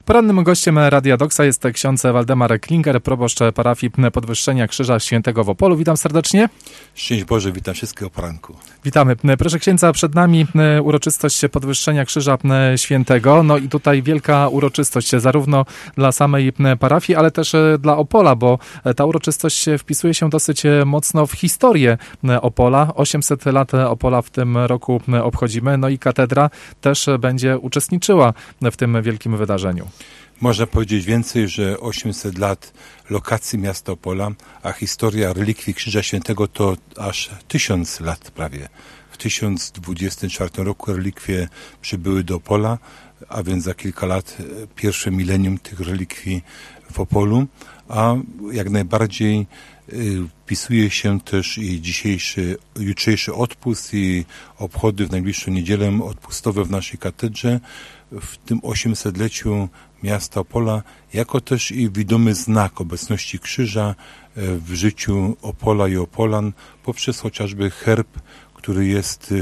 Porannym gościem Radia Doksa jest ksiądz Waldemar Klinger, proboszcz parafii Podwyższenia Krzyża Świętego w Opolu. Witam serdecznie. Szczęść Boże, witam wszystkich o poranku. Witamy. Proszę księdza, przed nami uroczystość Podwyższenia Krzyża Świętego. No i tutaj wielka uroczystość zarówno dla samej parafii, ale też dla Opola, bo ta uroczystość wpisuje się dosyć mocno w historię Opola. 800 lat Opola w tym roku obchodzimy, no i katedra też będzie uczestniczyła w tym wielkim wydarzeniu. Można powiedzieć więcej, że 800 lat lokacji miasta Opola, a historia relikwii Krzyża Świętego to aż 1000 lat prawie. W 1024 roku relikwie przybyły do Opola, a więc za kilka lat pierwsze milenium tych relikwii w Opolu, a jak najbardziej wpisuje się też i jutrzejszy odpust i obchody w najbliższą niedzielę odpustowe w naszej katedrze w tym 800-leciu miasta Opola, jako też i widomy znak obecności krzyża w życiu Opola i Opolan poprzez chociażby herb, który jest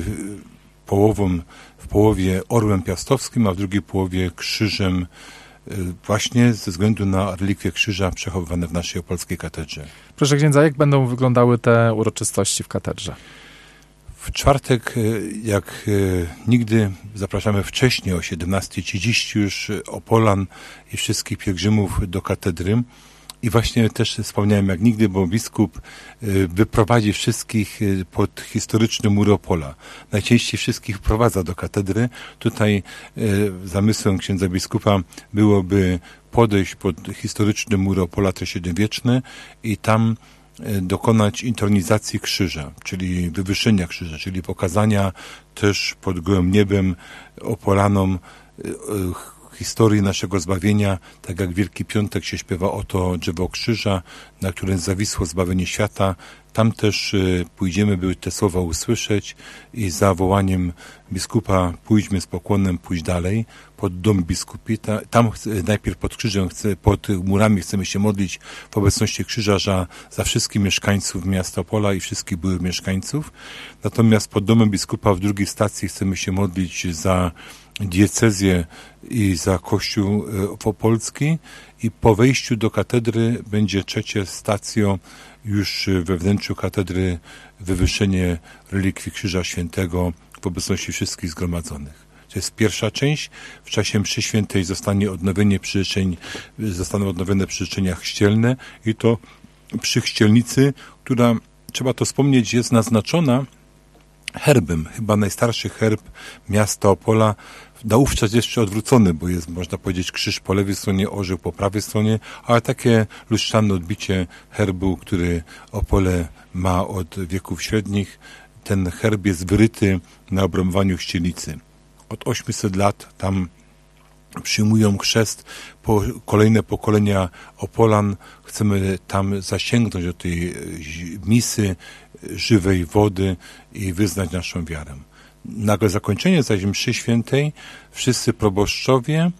w połowie orłem piastowskim, a w drugiej połowie krzyżem, właśnie ze względu na relikwie krzyża przechowywane w naszej opolskiej katedrze. Proszę księdza, jak będą wyglądały te uroczystości w katedrze? W czwartek, jak nigdy, zapraszamy wcześniej o 17:30 już Opolan i wszystkich pielgrzymów do katedry. I właśnie też wspomniałem jak nigdy, bo biskup wyprowadzi wszystkich pod historyczny mur Opola. Najczęściej wszystkich wprowadza do katedry. Tutaj zamysłem księdza biskupa byłoby podejść pod historyczny mur Opola, te średniowieczne, i tam dokonać intronizacji krzyża, czyli wywyższenia krzyża, czyli pokazania też pod gołym niebem Opolanom historii naszego zbawienia, tak jak Wielki Piątek się śpiewa oto drzewo krzyża, na którym zawisło zbawienie świata. Tam też pójdziemy, by te słowa usłyszeć i za wołaniem biskupa pójdźmy z pokłonem, pójść dalej pod dom biskupi. Tam najpierw pod krzyżem, pod murami chcemy się modlić w obecności krzyża za wszystkich mieszkańców miasta Opola i wszystkich byłych mieszkańców. Natomiast pod domem biskupa w drugiej stacji chcemy się modlić za diecezję i za Kościół opolski, i po wejściu do katedry będzie trzecie stacjo już we wnętrzu katedry wywyższenie relikwii Krzyża Świętego w obecności wszystkich zgromadzonych. To jest pierwsza część. W czasie mszy świętej zostaną odnowione przyrzeczenia chrzcielne i to przy chrzcielnicy, która, trzeba to wspomnieć, jest naznaczona herbem, chyba najstarszy herb miasta Opola, naówczas jeszcze odwrócony, bo jest, można powiedzieć, krzyż po lewej stronie, orzeł po prawej stronie, ale takie lustrzane odbicie herbu, który Opole ma od wieków średnich. Ten herb jest wyryty na obrębowaniu chrzcielnicy. Od 800 lat tam przyjmują chrzest kolejne pokolenia Opolan. Chcemy tam zasięgnąć do tej misy żywej wody i wyznać naszą wiarę. Na zakończenie zaś mszy świętej wszyscy proboszczowie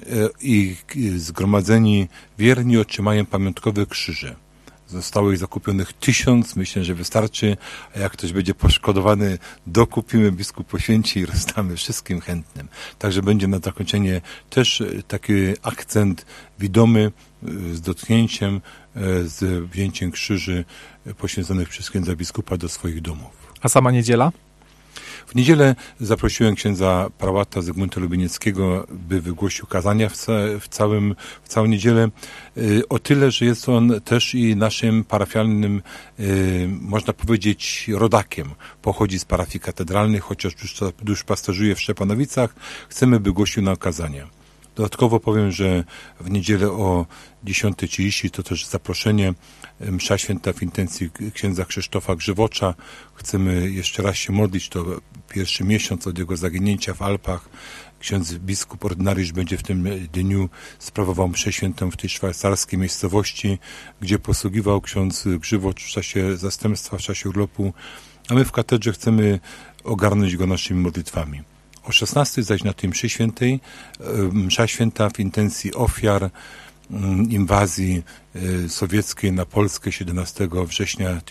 i zgromadzeni wierni otrzymają pamiątkowe krzyże. Zostało ich zakupionych 1000, myślę, że wystarczy, a jak ktoś będzie poszkodowany, dokupimy, biskup poświęci i rozdamy wszystkim chętnym. Także będzie na zakończenie też taki akcent widomy z dotknięciem, z wzięciem krzyży poświęconych przez księdza biskupa do swoich domów. A sama niedziela? W niedzielę zaprosiłem księdza prałata Zygmunta Lubienieckiego, by wygłosił kazania w całą niedzielę. O tyle, że jest on też i naszym parafialnym, można powiedzieć, rodakiem. Pochodzi z parafii katedralnej, chociaż duszpasterzuje w Szczepanowicach. Chcemy, by głosił nam kazania. Dodatkowo powiem, że w niedzielę o 10:30 to też zaproszenie, msza święta w intencji księdza Krzysztofa Grzywocza. Chcemy jeszcze raz się modlić, to pierwszy miesiąc od jego zaginięcia w Alpach. Ksiądz biskup ordynariusz będzie w tym dniu sprawował mszę świętą w tej szwajcarskiej miejscowości, gdzie posługiwał ksiądz Grzywocz w czasie zastępstwa, w czasie urlopu, a my w katedrze chcemy ogarnąć go naszymi modlitwami. O 16 zaś na tej mszy świętej, msza święta w intencji ofiar inwazji sowieckiej na Polskę 17 września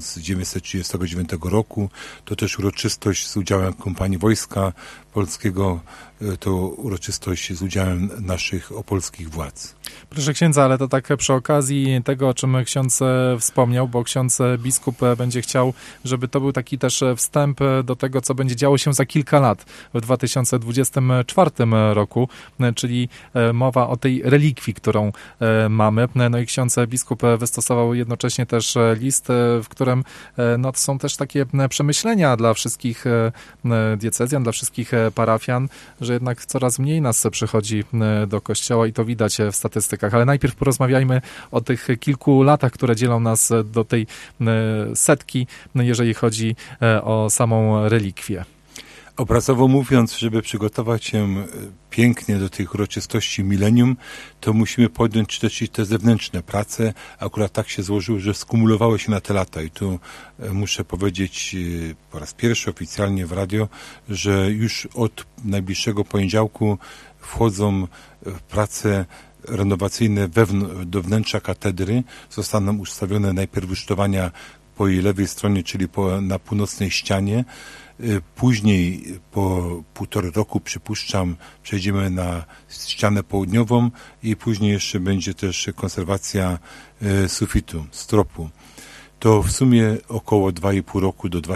1939 roku. To też uroczystość z udziałem kompanii Wojska Polskiego, to uroczystość z udziałem naszych opolskich władz. Proszę księdza, ale to tak przy okazji tego, o czym ksiądz wspomniał, bo ksiądz biskup będzie chciał, żeby to był taki też wstęp do tego, co będzie działo się za kilka lat, w 2024 roku, czyli mowa o tej relikwii, którą mamy. No i ksiądz biskup wystosował jednocześnie też list, w którym no, to są też takie przemyślenia dla wszystkich diecezjan, dla wszystkich parafian, że jednak coraz mniej nas przychodzi do kościoła i to widać w statystykach. Ale najpierw porozmawiajmy o tych kilku latach, które dzielą nas do tej setki, jeżeli chodzi o samą relikwię. Obrazowo mówiąc, żeby przygotować się pięknie do tych uroczystości milenium, to musimy podjąć też i te zewnętrzne prace. Akurat tak się złożyło, że skumulowały się na te lata i tu muszę powiedzieć po raz pierwszy oficjalnie w radio, że już od najbliższego poniedziałku wchodzą prace renowacyjne do wnętrza katedry. Zostaną ustawione najpierw rusztowania po jej lewej stronie, czyli na północnej ścianie. Później po 1,5 roku, przypuszczam, przejdziemy na ścianę południową i później jeszcze będzie też konserwacja sufitu, stropu. To w sumie około 2,5 roku do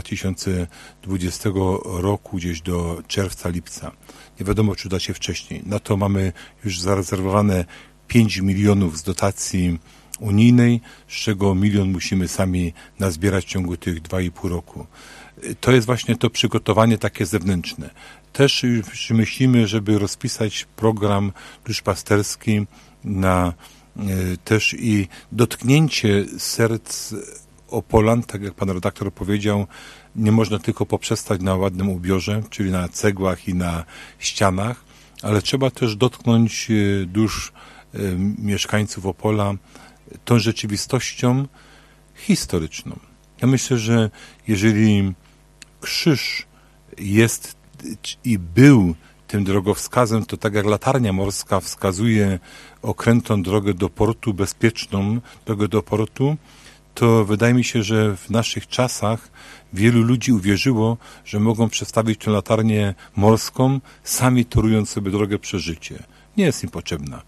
2020 roku, gdzieś do czerwca, lipca. Nie wiadomo, czy uda się wcześniej. Na to mamy już zarezerwowane 5 milionów z dotacji unijnej, z czego 1 milion musimy sami nazbierać w ciągu tych 2,5 roku. To jest właśnie to przygotowanie takie zewnętrzne. Też już myślimy, żeby rozpisać program duszpasterski na też i dotknięcie serc Opolan, tak jak pan redaktor powiedział, nie można tylko poprzestać na ładnym ubiorze, czyli na cegłach i na ścianach, ale trzeba też dotknąć dusz mieszkańców Opola tą rzeczywistością historyczną. Ja myślę, że jeżeli krzyż jest i był tym drogowskazem, to tak jak latarnia morska wskazuje okrętną drogę do portu, bezpieczną drogę do portu, to wydaje mi się, że w naszych czasach wielu ludzi uwierzyło, że mogą przestawić tę latarnię morską, sami torując sobie drogę przez życie. Nie jest im potrzebna.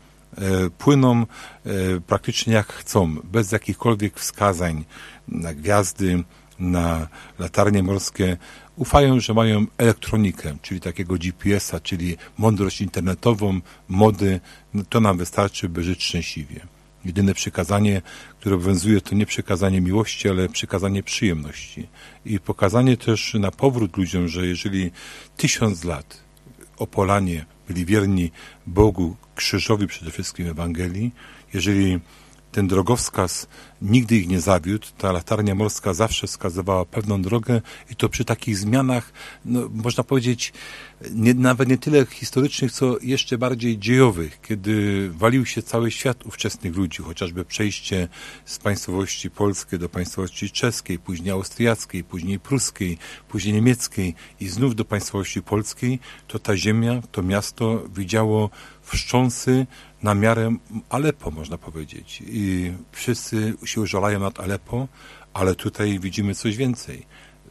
Płyną praktycznie jak chcą, bez jakichkolwiek wskazań na gwiazdy, na latarnie morskie. Ufają, że mają elektronikę, czyli takiego GPS-a, czyli mądrość internetową, mody. No to nam wystarczy, by żyć szczęśliwie. Jedyne przykazanie, które obowiązuje, to nie przykazanie miłości, ale przykazanie przyjemności. I pokazanie też na powrót ludziom, że jeżeli 1000 lat Opolanie byli wierni Bogu, krzyżowi przede wszystkim Ewangelii, jeżeli ten drogowskaz nigdy ich nie zawiódł, ta latarnia morska zawsze wskazywała pewną drogę i to przy takich zmianach, no, można powiedzieć, nawet nie tyle historycznych, co jeszcze bardziej dziejowych, kiedy walił się cały świat ówczesnych ludzi, chociażby przejście z państwowości polskiej do państwowości czeskiej, później austriackiej, później pruskiej, później niemieckiej i znów do państwowości polskiej, to ta ziemia, to miasto widziało wstrząsy na miarę Aleppo, można powiedzieć. I wszyscy się użalają nad Aleppo, ale tutaj widzimy coś więcej.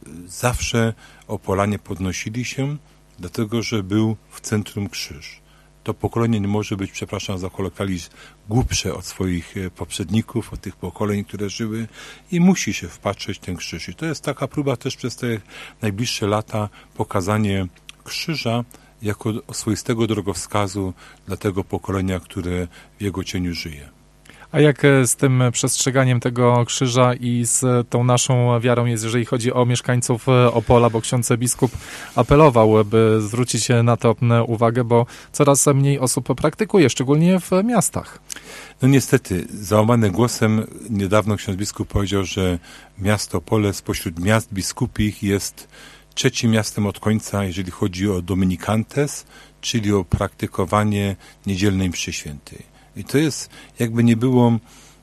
Zawsze Opolanie podnosili się, dlatego że był w centrum krzyż. To pokolenie nie może być, przepraszam za kolokwializm, głupsze od swoich poprzedników, od tych pokoleń, które żyły i musi się wpatrzeć w ten krzyż. I to jest taka próba też przez te najbliższe lata pokazanie krzyża jako swoistego drogowskazu dla tego pokolenia, które w jego cieniu żyje. A jak z tym przestrzeganiem tego krzyża i z tą naszą wiarą jest, jeżeli chodzi o mieszkańców Opola, bo ksiądz biskup apelował, by zwrócić na to uwagę, bo coraz mniej osób praktykuje, szczególnie w miastach. No niestety, załamany głosem niedawno ksiądz biskup powiedział, że miasto Opole spośród miast biskupich jest 3. miastem od końca, jeżeli chodzi o Dominikantes, czyli o praktykowanie niedzielnej mszy świętej. I to jest, jakby nie było,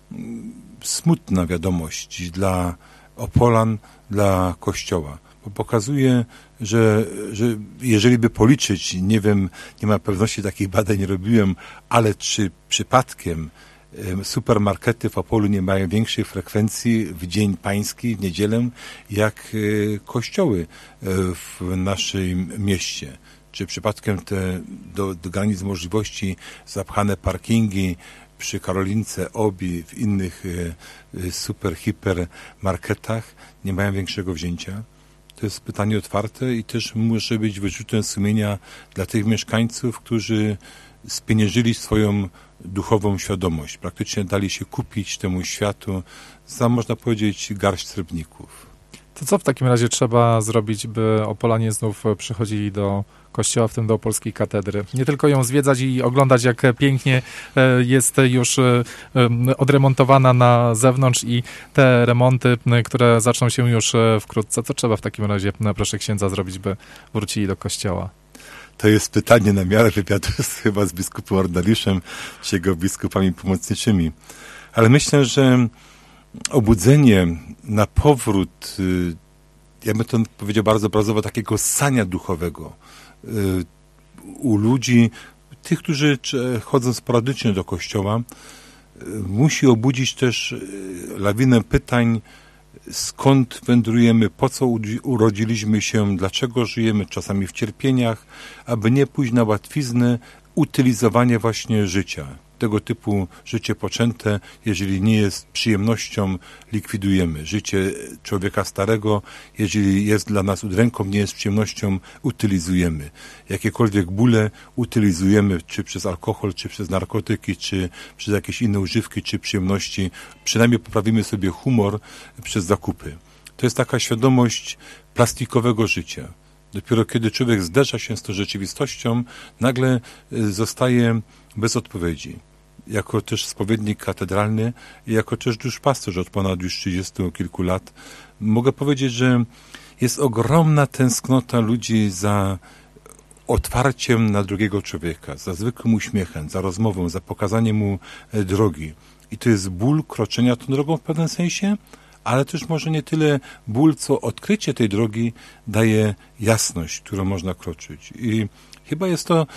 smutna wiadomość dla Opolan, dla Kościoła. Bo pokazuje, że jeżeli by policzyć, nie wiem, nie ma pewności, takich badań nie robiłem, ale czy przypadkiem supermarkety w Opolu nie mają większej frekwencji w Dzień Pański, w niedzielę, jak kościoły w naszym mieście. Czy przypadkiem te do granic możliwości zapchane parkingi przy Karolince, Obi, w innych super, hipermarketach nie mają większego wzięcia? To jest pytanie otwarte i też może być wyrzutem sumienia dla tych mieszkańców, którzy spieniężyli swoją duchową świadomość. Praktycznie dali się kupić temu światu za, można powiedzieć, garść srebrników. To co w takim razie trzeba zrobić, by Opolanie znów przychodzili do kościoła, w tym do Opolskiej Katedry? Nie tylko ją zwiedzać i oglądać, jak pięknie jest już odremontowana na zewnątrz i te remonty, które zaczną się już wkrótce. Co trzeba w takim razie, proszę księdza, zrobić, by wrócili do kościoła? To jest pytanie na miarę wywiadu chyba z biskupem Ordaliszem, czy jego biskupami pomocniczymi. Ale myślę, że obudzenie na powrót, ja bym to powiedział bardzo obrazowo, takiego ssania duchowego u ludzi, tych, którzy chodzą sporadycznie do kościoła, musi obudzić też lawinę pytań, skąd wędrujemy, po co urodziliśmy się, dlaczego żyjemy czasami w cierpieniach, aby nie pójść na łatwiznę, utylizowanie właśnie życia. Tego typu życie poczęte, jeżeli nie jest przyjemnością, likwidujemy. Życie człowieka starego, jeżeli jest dla nas udręką, nie jest przyjemnością, utylizujemy. Jakiekolwiek bóle utylizujemy, czy przez alkohol, czy przez narkotyki, czy przez jakieś inne używki, czy przyjemności. Przynajmniej poprawimy sobie humor przez zakupy. To jest taka świadomość plastikowego życia. Dopiero kiedy człowiek zderza się z tą rzeczywistością, nagle zostaje bez odpowiedzi. Jako też spowiednik katedralny i jako też duszpasterz od ponad już 30 kilku lat, mogę powiedzieć, że jest ogromna tęsknota ludzi za otwarciem na drugiego człowieka, za zwykłym uśmiechem, za rozmową, za pokazaniem mu drogi. I to jest ból kroczenia tą drogą w pewnym sensie, ale też może nie tyle ból, co odkrycie tej drogi daje jasność, którą można kroczyć. I chyba jest to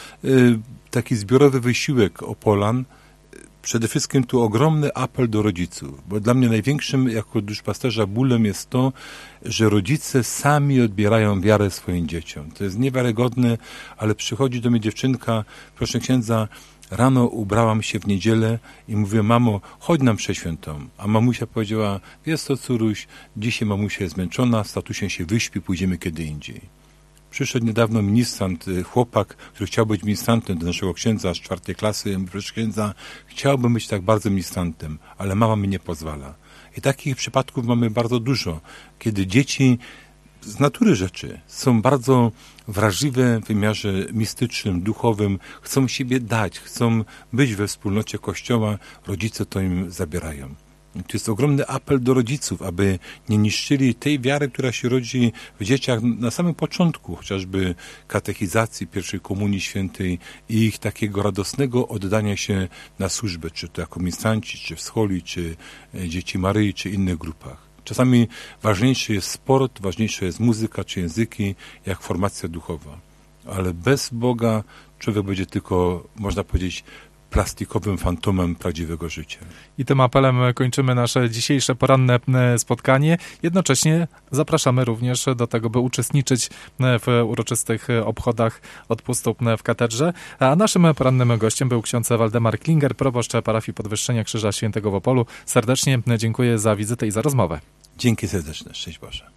taki zbiorowy wysiłek Opolan. Przede wszystkim tu ogromny apel do rodziców, bo dla mnie największym jako duszpasterza bólem jest to, że rodzice sami odbierają wiarę swoim dzieciom. To jest niewiarygodne, ale przychodzi do mnie dziewczynka, proszę księdza, rano ubrałam się w niedzielę i mówię, mamo, chodź na mszę świętą. A mamusia powiedziała, wiesz co, córuś, dzisiaj mamusia jest zmęczona, statusem się wyśpi, pójdziemy kiedy indziej. Przyszedł niedawno ministrant, chłopak, który chciał być ministrantem do naszego księdza z 4. klasy. Proszę księdza, chciałbym być tak bardzo ministrantem, ale mama mi nie pozwala. I takich przypadków mamy bardzo dużo, kiedy dzieci z natury rzeczy są bardzo wrażliwe w wymiarze mistycznym, duchowym, chcą siebie dać, chcą być we wspólnocie Kościoła, rodzice to im zabierają. To jest ogromny apel do rodziców, aby nie niszczyli tej wiary, która się rodzi w dzieciach na samym początku, chociażby katechizacji pierwszej Komunii Świętej i ich takiego radosnego oddania się na służbę, czy to jako ministranci, czy w scholi, czy dzieci Maryi, czy innych grupach. Czasami ważniejszy jest sport, ważniejsza jest muzyka, czy języki, jak formacja duchowa. Ale bez Boga człowiek będzie tylko, można powiedzieć, plastikowym fantomem prawdziwego życia. I tym apelem kończymy nasze dzisiejsze poranne spotkanie. Jednocześnie zapraszamy również do tego, by uczestniczyć w uroczystych obchodach odpustu w katedrze. A naszym porannym gościem był ksiądz Waldemar Klinger, proboszcz parafii Podwyższenia Krzyża Świętego w Opolu. Serdecznie dziękuję za wizytę i za rozmowę. Dzięki serdeczne. Szczęść Boże.